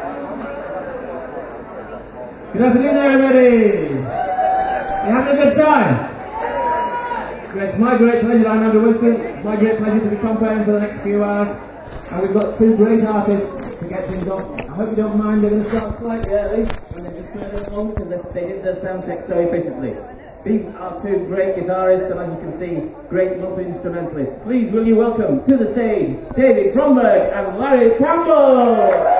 Good afternoon, everybody. You having a good time? It's my great pleasure. I'm Andrew Wilson. It's my great pleasure to be comparing for the next few hours. And we've got two great artists to get things off. I hope you don't mind. They're going to start slightly early, and they just turn it on because they did their sound check so efficiently. These are two great guitarists, and as you can see, great multi-instrumentalists. Please will you welcome to the stage David Kronberg and Larry Campbell.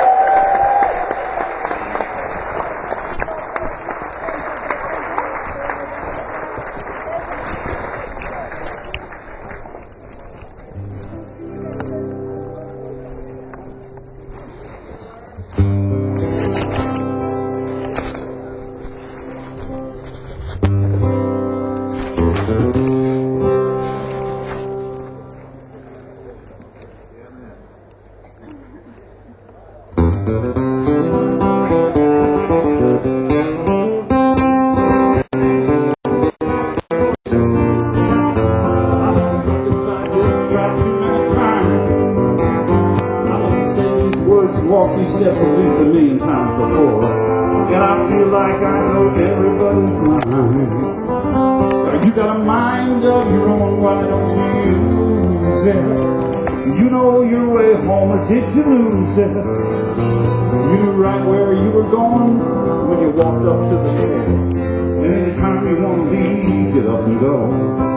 Walked these steps at least 1,000,000 times before, and I feel like I know everybody's mind. You got a mind of your own, why don't you use it? You know your way home, or did you lose it? You knew right where you were going when you walked up to the door. And anytime you want to leave, get up and go.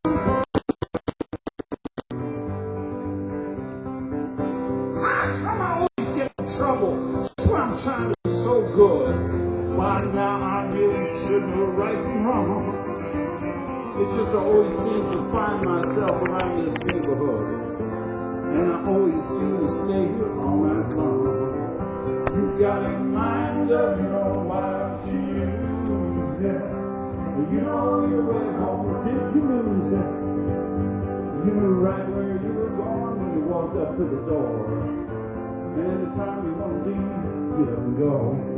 Trouble, that's why I'm trying to be so good. By now I really should know right from wrong. It's just I always seem to find myself around this neighborhood, and I always seem to stay here all night long. You've got a mind of your own, why don't you use it? You know your way home, or did you lose it? You knew right where you were going when you walked up to the door. And anytime you want to leave, get up and go.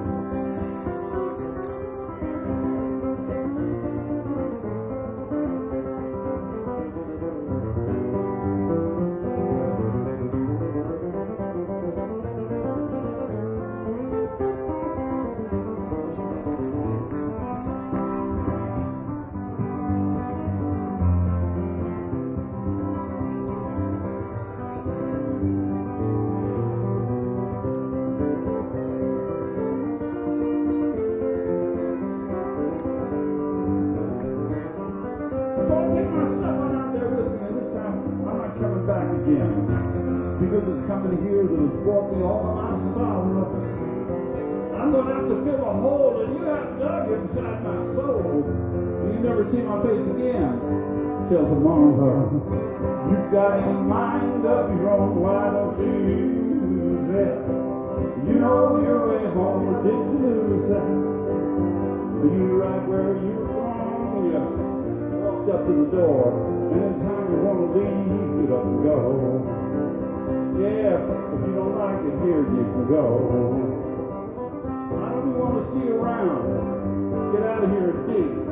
Because it's coming here that has brought me all of my sorrow. I'm going to have to fill a hole that you have dug inside my soul. And you never see my face again till tomorrow. You've got a mind of your own, why don't you use it? You know your way home, or did you lose it? You right where you're from, you walked up to the door. And anytime you want to leave, get up and go. Yeah, if you don't like it here, you can go. I don't even want to see you around. Get out of here and dig.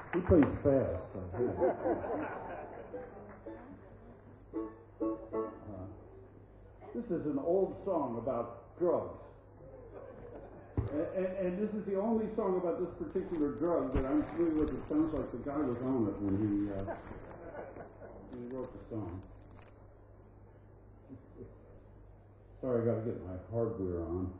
He plays fast. This is an old song about drugs. And this is the only song about this particular drug that I'm familiar with. It sounds like the guy was on it when he wrote the song. Sorry, I got to get my hardware on.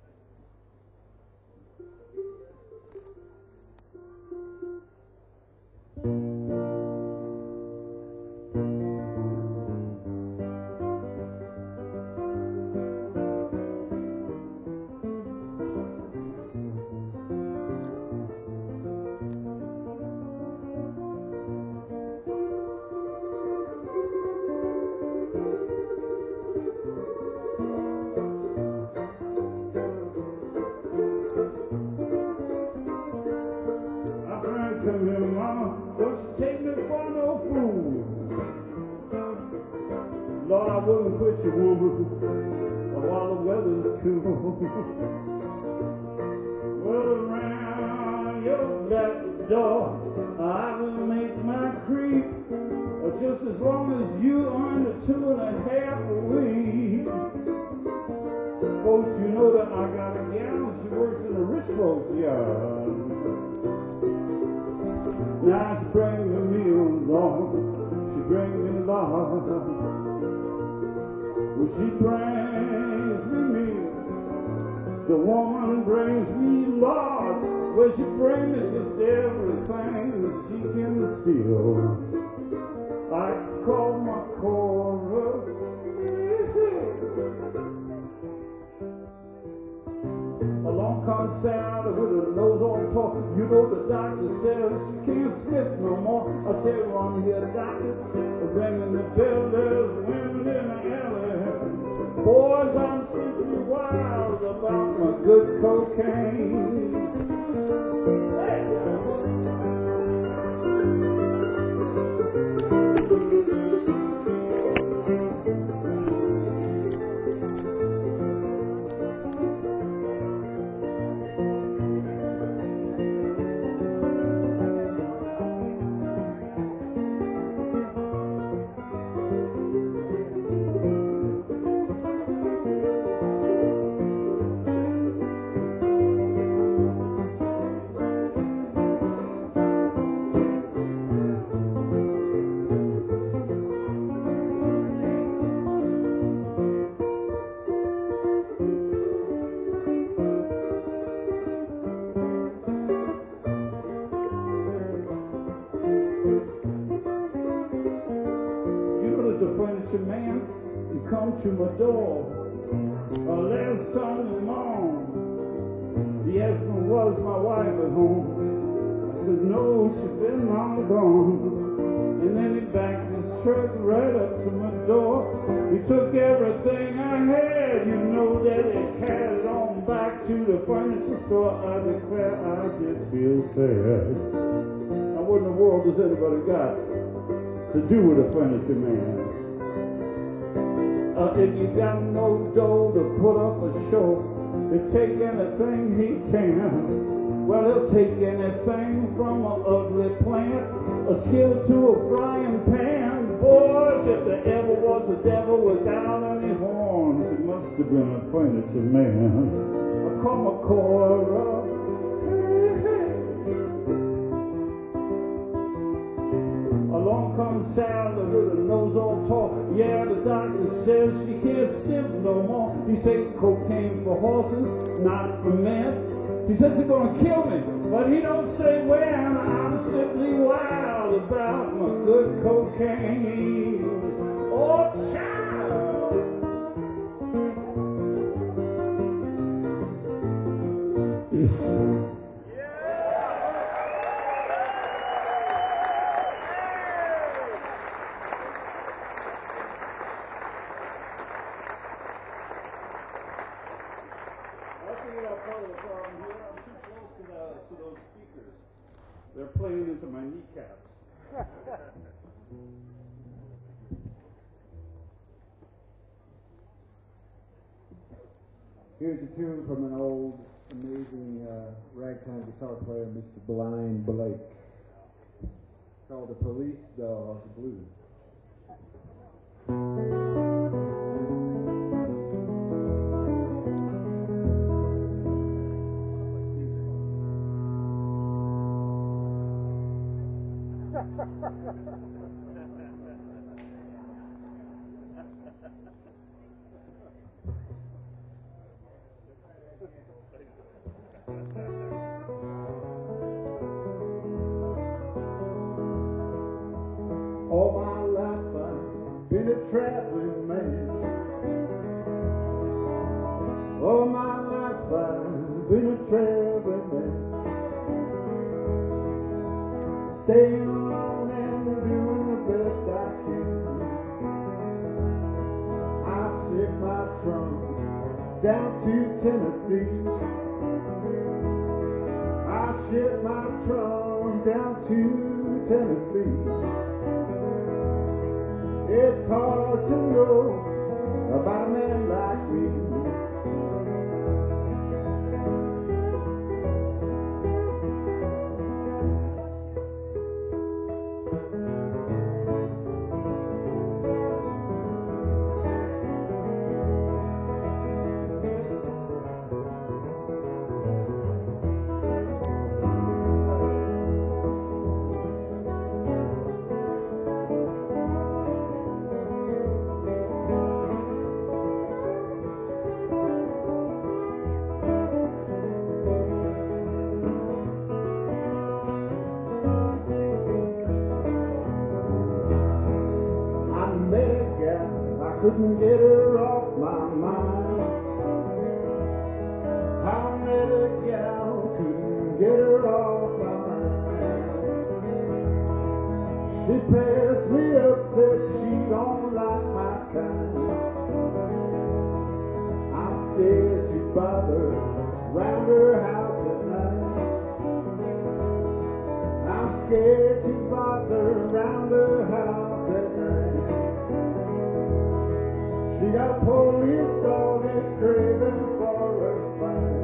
Lord, I wouldn't quit you, woman, while the weather's cool. Well, around your back door, I will make my creep, just as long as you earn the 2.5 a week. Folks, you know that I got a gal, she works in a rich folks' yard. Now she brings me along, she brings me along. Well, she brings me meal, the woman brings me Lord. Well, she brings me just everything that she can steal. I call my Cora. Along comes Sally with her nose all tall. You know the doctor says she can't sniff no more. I say, run here, doctor. Ringing the bell, there's women in the alley. Boys, I'm simply wild about my good cocaine. Hey. Man, you come to my door last Sunday morning. He asked me, was my wife at home? I said, no, she's been long gone. And then he backed his truck right up to my door. He took everything I had, you know that it carried on back to the furniture store. I declare I just feel sad. Now what in the world has anybody got to do with a furniture man? If you got no dough to put up a show, he'll take anything he can. Well, he'll take anything from an ugly plant, a skillet to a frying pan. Boys, if there ever was a devil without any horns, he must have been a furniture man. I call my Cora. Along comes Sally with her nose all tall. Yeah, the doctor says she can't sniff no more. He said cocaine for horses, not for men. He says it's gonna kill me, but he don't say when. I'm simply wild about my good cocaine. Oh, child. To those speakers. They're playing into my kneecaps. Here's a tune from an old, amazing ragtime guitar player, Mr. Blind Blake. called the Police Dog Blues. All my life I've been a traveling man. All my life I've been a traveling man. Staying alone and doing the best I can. I took my trunk down to Tennessee. I shipped my trunk down to Tennessee. It's hard to know about a man like me. Couldn't get her off my mind. I met a gal, couldn't get her off my mind. She passed me up, said she don't like my kind. I'm scared to bother round her house at night. I'm scared to bother round her house at night. She got a police dog that's craving for a fight.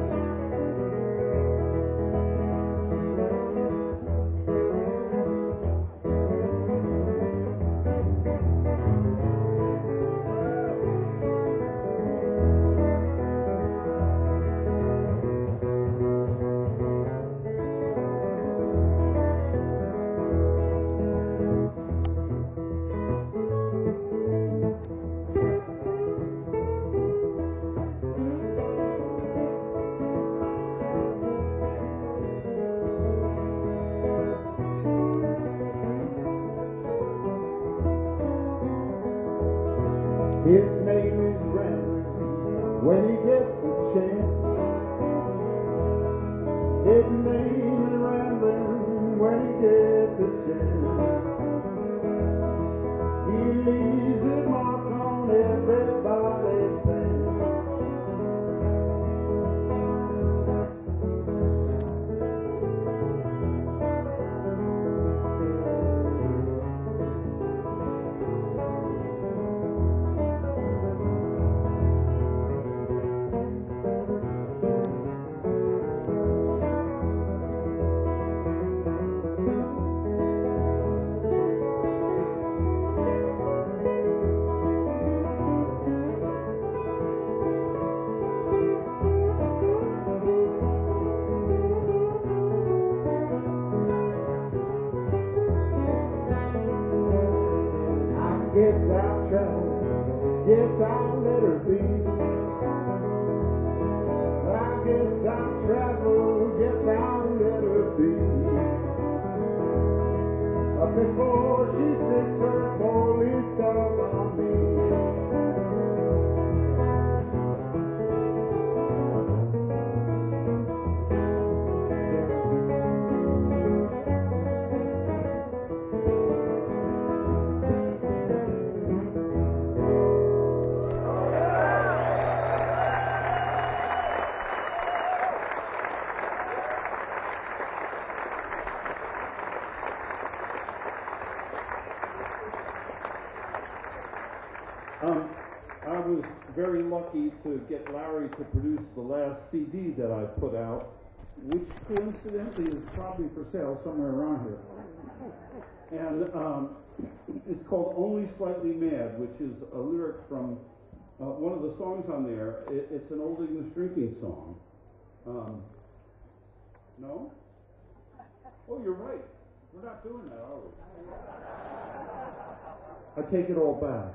His name is Rambling when he gets a chance. His name is Rambling when he gets a chance. He leaves his mark on everybody's pants. Guess I'll try, guess I'll let her be. I guess I'll travel, guess I'll let her be. Before she sits her police dog on me. I was very lucky to get Larry to produce the last CD that I put out, which coincidentally is probably for sale somewhere around here. And it's called Only Slightly Mad, which is a lyric from one of the songs on there. It's an old English drinking song. No? Oh, you're right. We're not doing that, are we? I take it all back.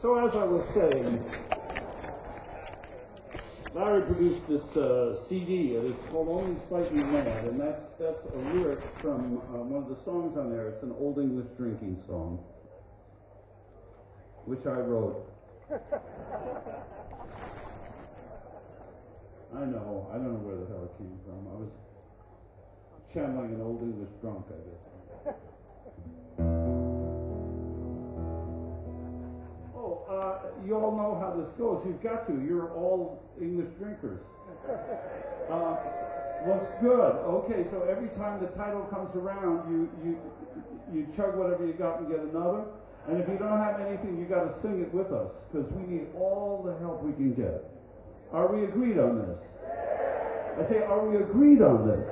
So as I was saying, Larry produced this CD, and it's called Only Slightly Mad, and that's a lyric from one of the songs on there. It's an Old English drinking song, which I wrote. I don't know where the hell it came from. I was channeling an Old English drunk, I guess. You all know how this goes. You've got to. You're all English drinkers. Looks good. Okay, so every time the title comes around, you chug whatever you got and get another. And if you don't have anything, you got to sing it with us, because we need all the help we can get. Are we agreed on this? I say, are we agreed on this?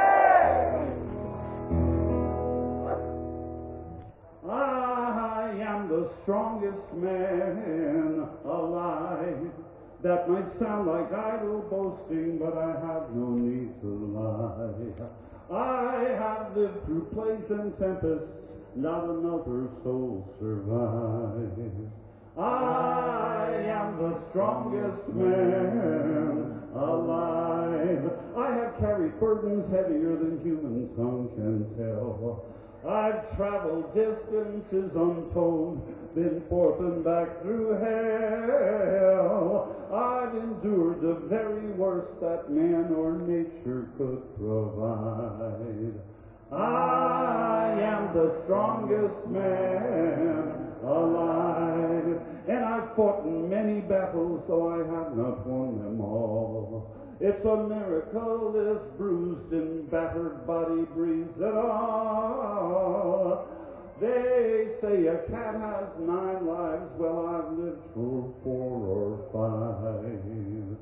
I am the strongest man alive. That might sound like idle boasting, but I have no need to lie. I have lived through plagues and tempests, not another soul survived. I am the strongest man alive. I have carried burdens heavier than human tongue can tell. I've traveled distances untold, been forth and back through hell. I've endured the very worst that man or nature could provide. I am the strongest man alive, and I've fought in many battles, though I have not won them all. It's a miracle this bruised and battered body breathes at all. They say a cat has 9 lives, well, I've lived for 4 or 5.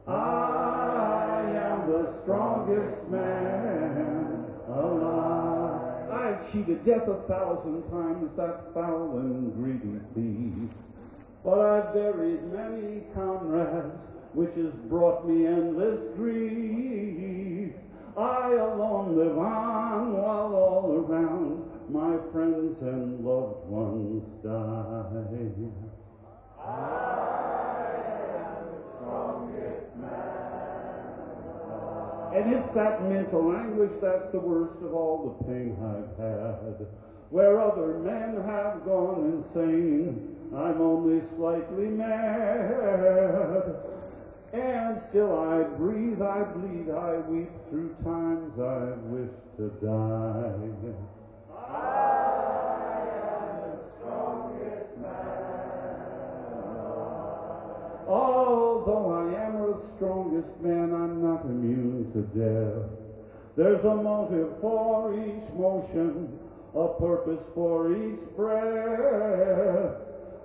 I am the strongest man alive. I've cheated death 1,000 times, that foul and greedy thief. But I've buried many comrades, which has brought me endless grief. I alone live on, while all around my friends and loved ones die. I am the strongest man alive. And it's that mental anguish that's the worst of all the pain I've had. Where other men have gone insane, I'm only slightly mad. And still I breathe, I bleed, I weep through times I wish to die. I am the strongest man alive. Although I am the strongest man, I'm not immune to death. There's a motive for each motion, a purpose for each breath.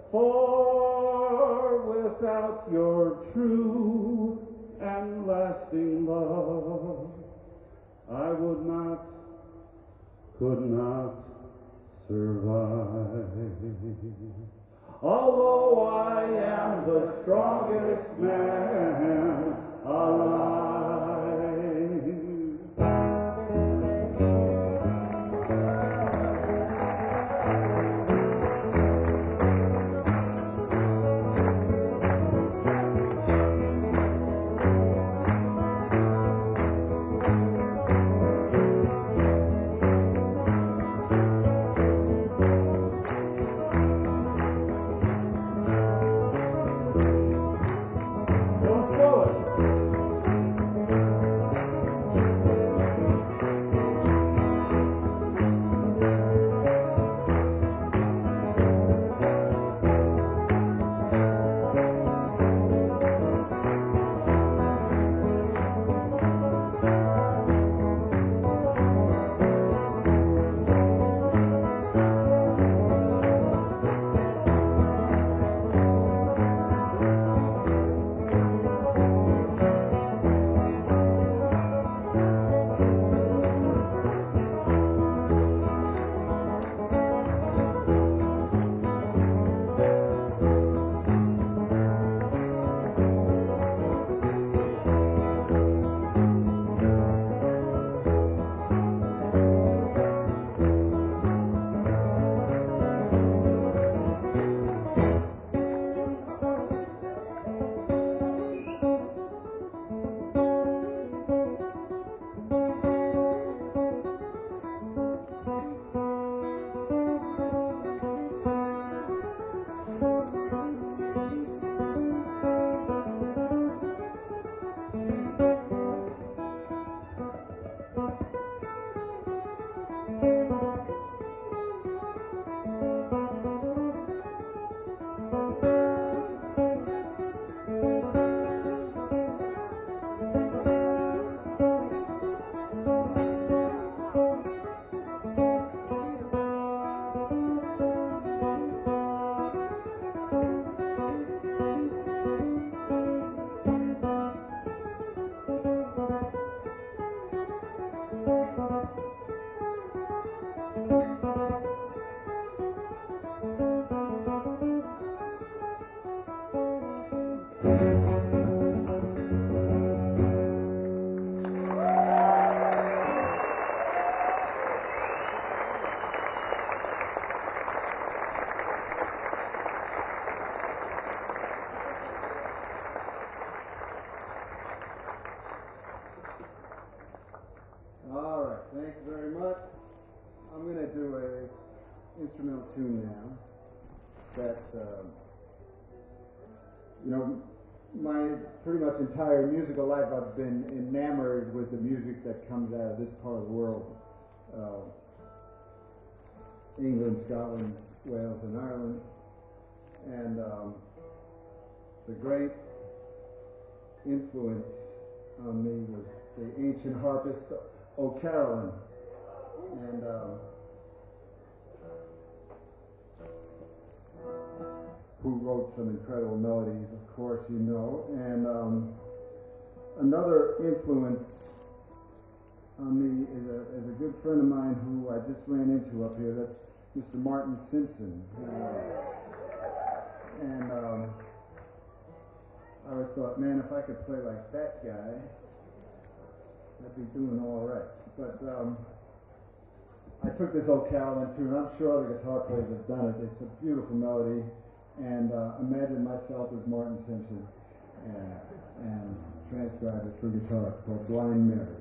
For without your true and lasting love, I would not, could not survive. Although I am the strongest man alive. I'm going to do a instrumental tune now that, my pretty much entire musical life I've been enamored with the music that comes out of this part of the world. England, Scotland, Wales, and Ireland. And it's a great influence on me was the ancient harpist O'Carolan. And who wrote some incredible melodies, of course, you know. And another influence on me is a good friend of mine who I just ran into up here. That's Mr. Martin Simpson. And I always thought, man, if I could play like that guy, I'd be doing all right. But I took this O'Carolan tune. I'm sure the guitar players have done it. It's a beautiful melody. And imagine myself as Martin Simpson and transcribe it for guitar called Blind Mary.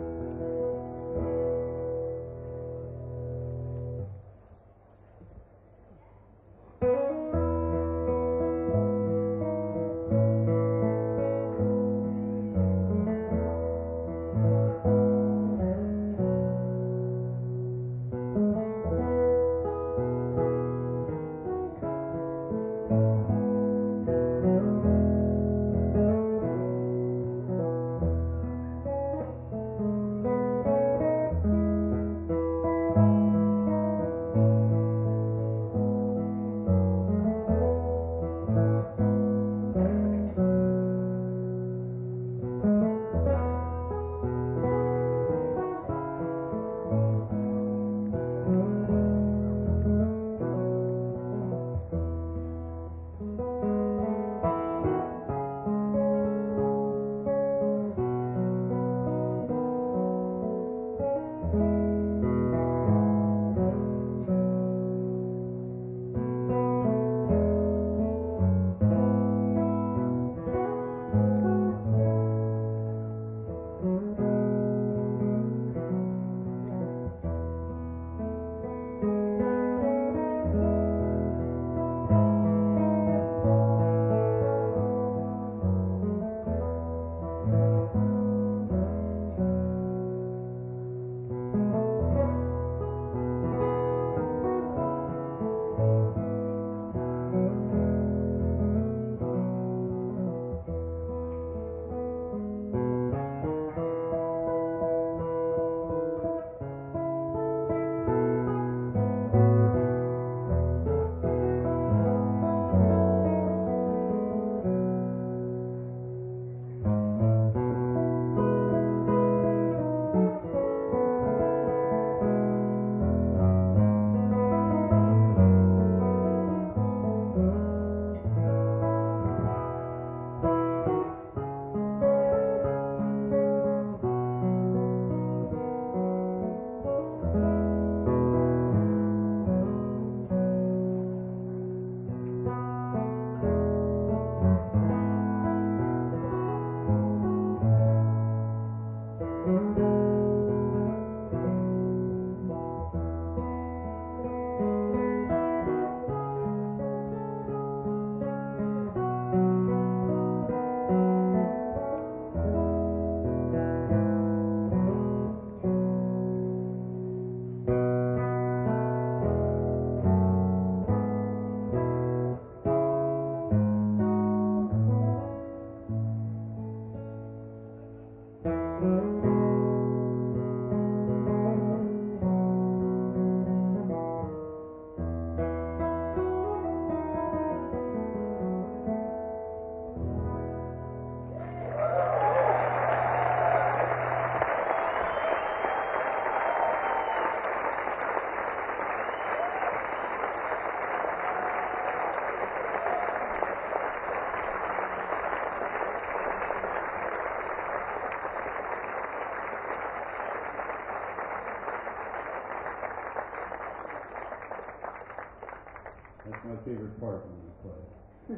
That's my favorite part when I play.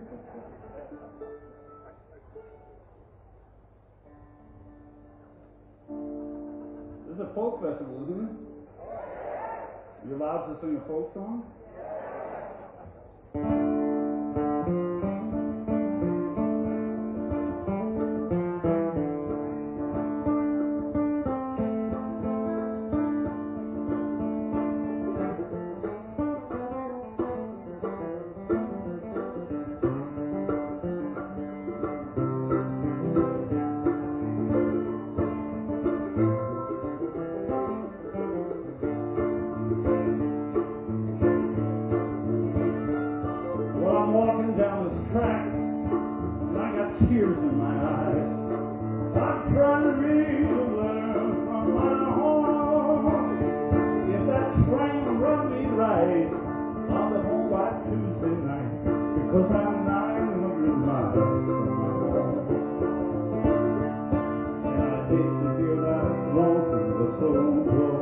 This is a folk festival, isn't it? You allowed to sing a folk song? Well, I'm walking down this track, and I got tears in my eyes. I'm trying to read a letter from my home. If that train will run me right, I'll be home by Tuesday night, because I'm 900 miles from my home. And I hate to hear that lonesome whistle blow.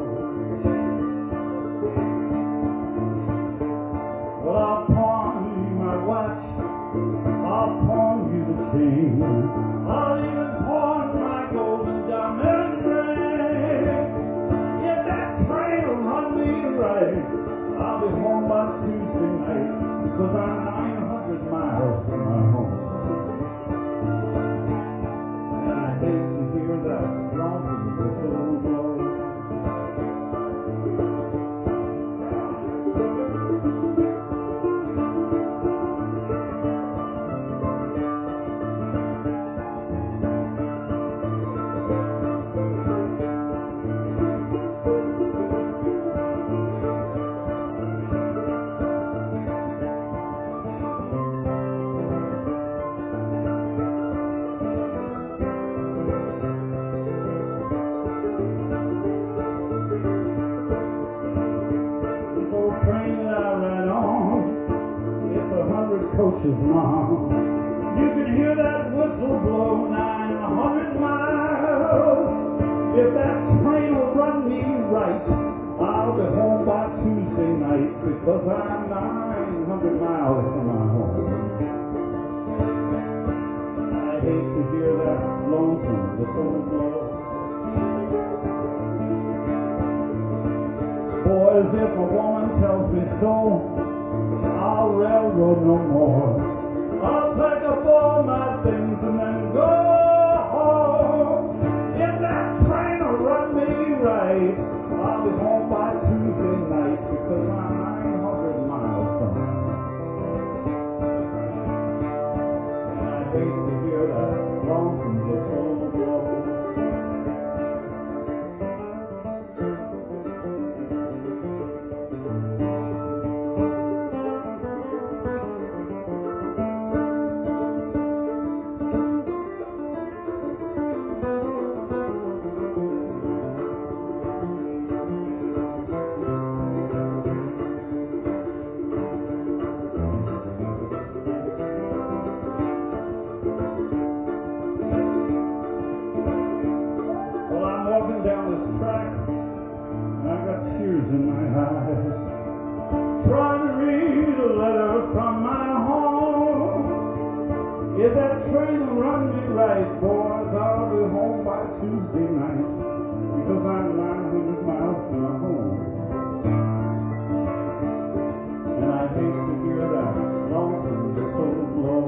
Well, I'll pawn you my watch, I'll pawn you the chain, I'll even pawn my golden diamond ring. If that train will run me right, I'll be home by Tuesday night, because I'm 900 miles from my home. And I hate to hear that lonesome whistle blow. This old train that I ride on, it's 100 coaches long. You can hear that whistle blow 900 miles. If that train will run me right, I'll be home by Tuesday night, because I'm 900 miles from my home. I hate to hear that lonesome whistle blow. Boys, if a woman tells me so, I'll railroad no more. I'll pack up all my things and then go home. If that train will run me right, I'll be home by Tuesday night, because I'm 900 miles from home. And I hate to hear that lonesome whistle blow. Well, I'm walking down this track, and I got tears in my eyes, trying to read a letter from my home. If that train will run me right, boys, I'll be home by Tuesday night, because I'm 900 miles from my home. And I hate to hear that lonesome whistle blow.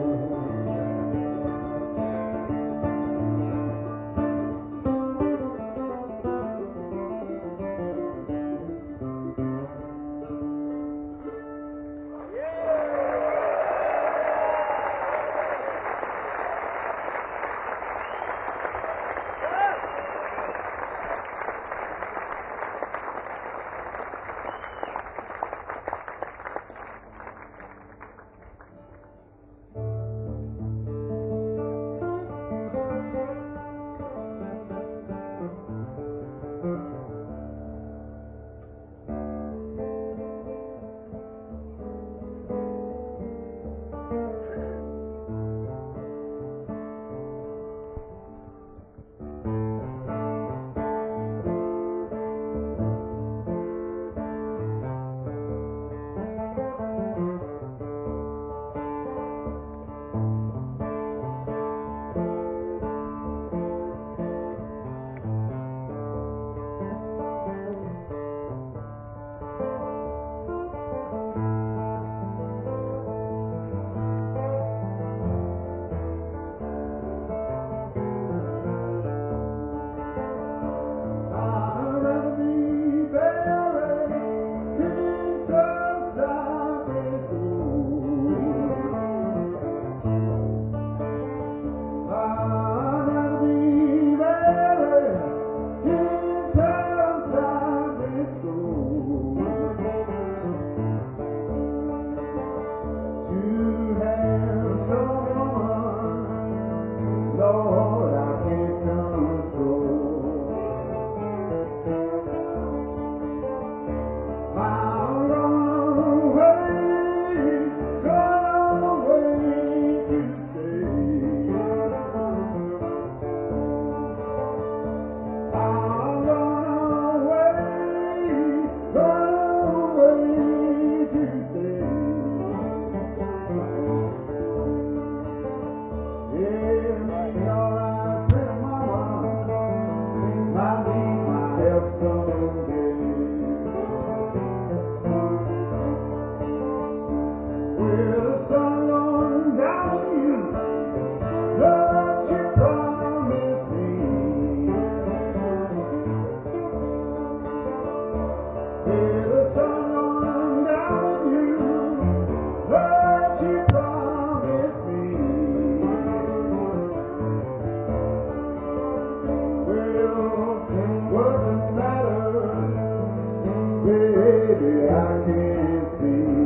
baby, I can't see.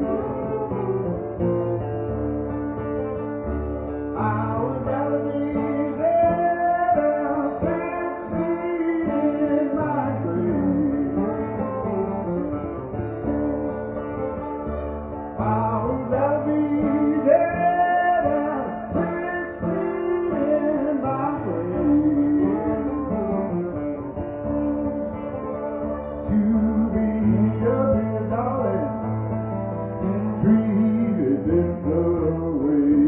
I would rather be dead than 6 feet in my grave. I would rather be dead than 6 feet in my grave. To be a dear darling, treated this away.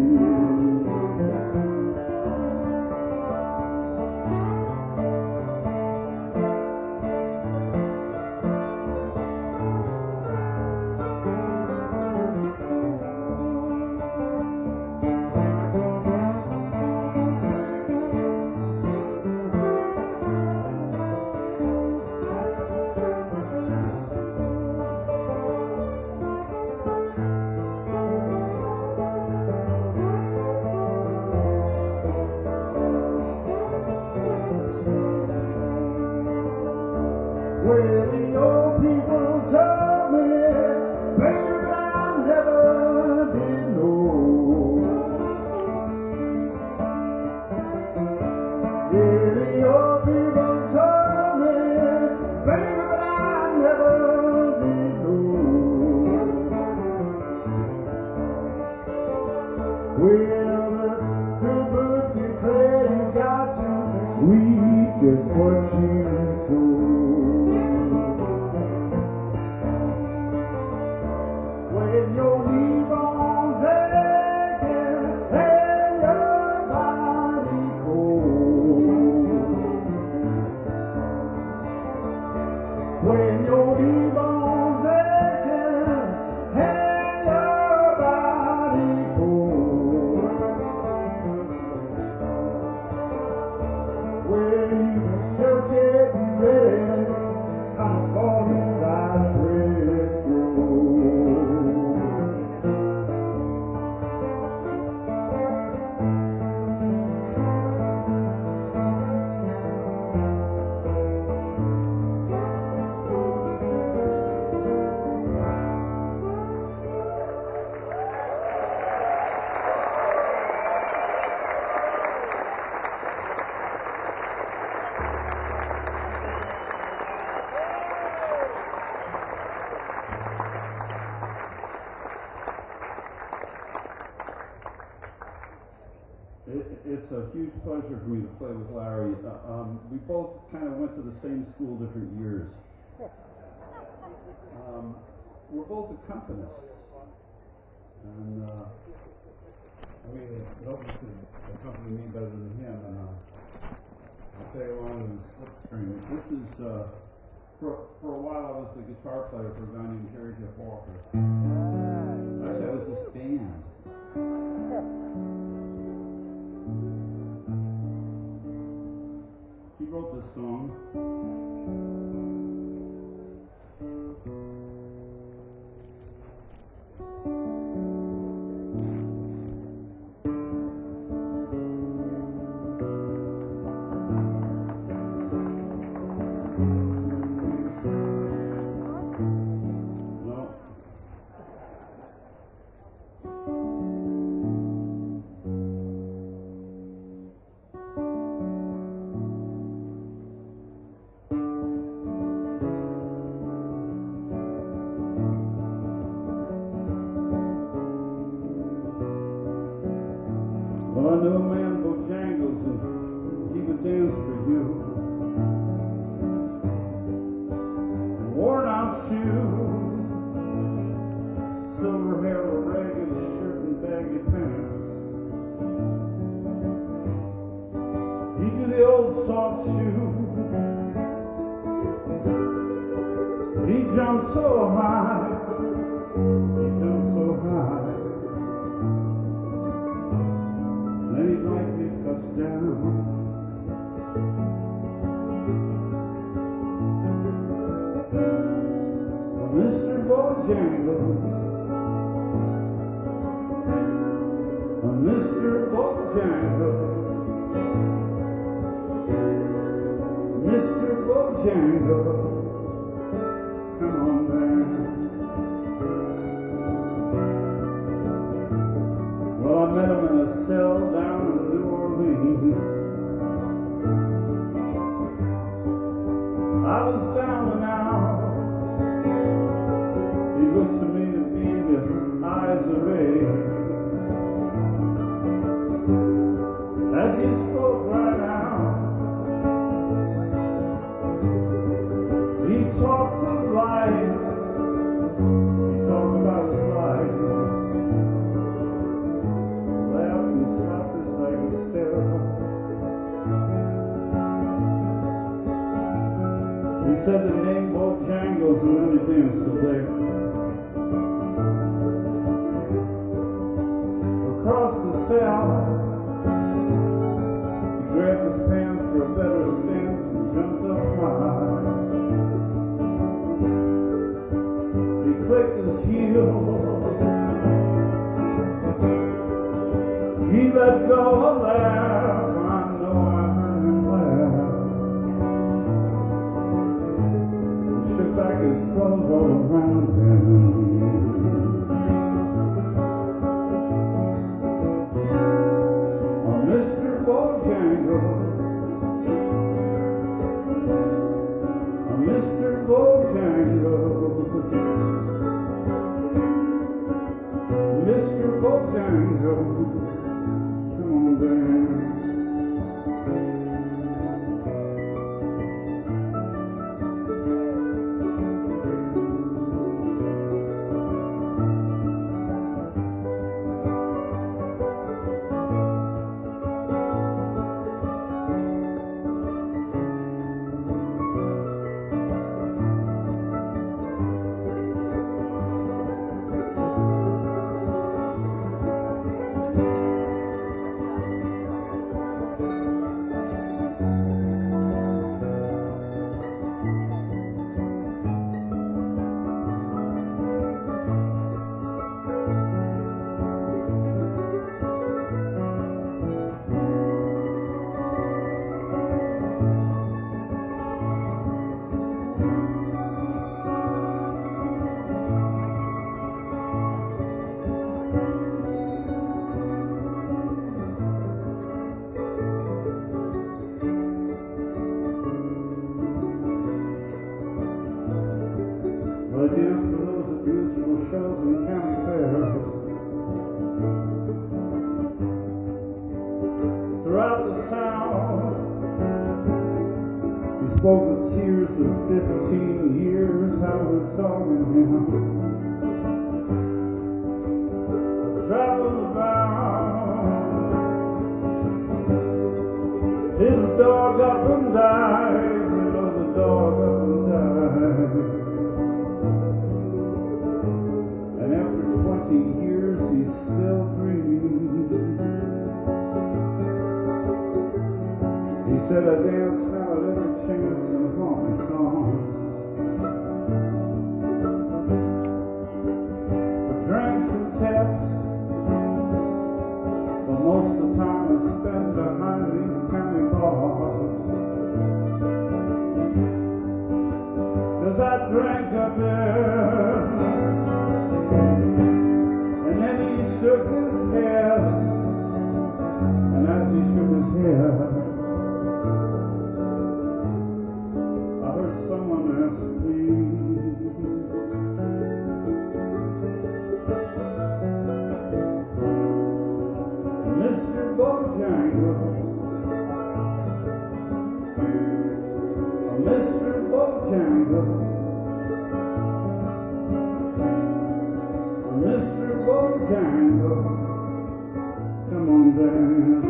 Where the old people told me, baby, but I never did know. Yeah, the old people told me, baby, but I never did know. Well, the book declared you got to reap just what you sow. When your knee bones aching and your body cold. When your knee bones aching and your body cold. Well, you just getting ready, come for inside Frisco. It's a huge pleasure for me to play with Larry. We both kind of went to the same school different years. We're both accompanists. And, I mean, nobody could accompany me better than him. And I play along in the slipstream. This is, for a while, I was the guitar player for a guy named Jerry Jeff Walker. Actually, I was this band. He wrote this song. Well, I know a man Bojangles and he would dance for you. Worn out shoes, silver hair, a ragged shirt and baggy pants. He do the old soft shoe. He jumped so high, he jumped so high. Then he'd like me touchdown. Mr. Bojangles, Mr. Bojangles, Mr. Bojangles, he's still there. Across the south, he grabbed his pants for a better stance and jumped up high. He clicked his heels, he let go a laugh. I know I heard him laugh. Shook back his clothes all around him. Oh, Mr. Bojangles, oh, Mr. Bojangles, Mr. Bojangles, come on down. I danced for those beautiful shows in the county fair. Throughout the South, he spoke with tears of 15 years I was dogging him. I traveled about, his dog up and died, you know the dog up and died. And after 20 years, he's still breathing. He said, I dance now at every chance in the honky tonks. For drinks and tips, but most of the time I spend behind these county bars. 'Cause I drank a bit, and then he shook his head, and as he shook his head, I heard someone ask me, Mr. Bojangles, Mr. Bojangles, Mr. Bojangles, come on down.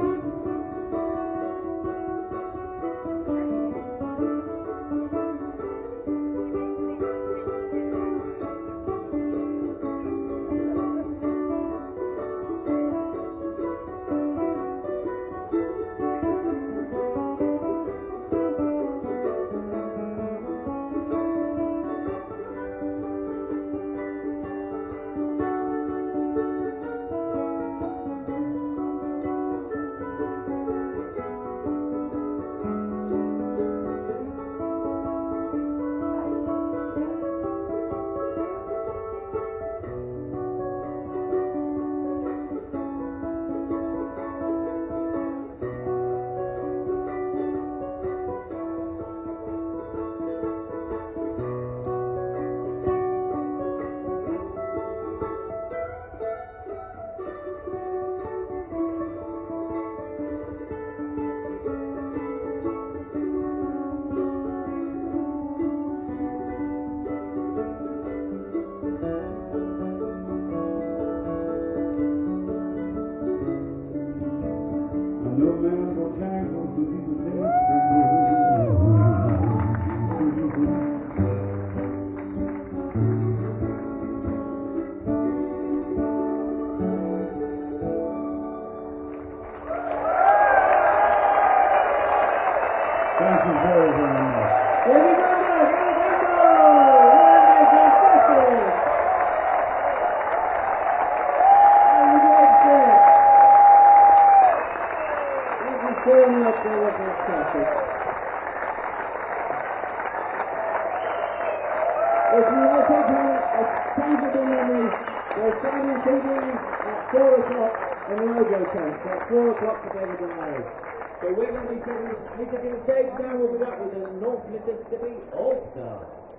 Thank you very, very much. David Randall, fantastic! And the great spirit. Thank you so much, they were fantastic. If you want to take a tangible memory, there's Friday CDs at 4 o'clock in the Mojo tent. So at 4 o'clock for David and Larry. So we're going to be taking the stage now. We'll be back with the North Mississippi All-Stars.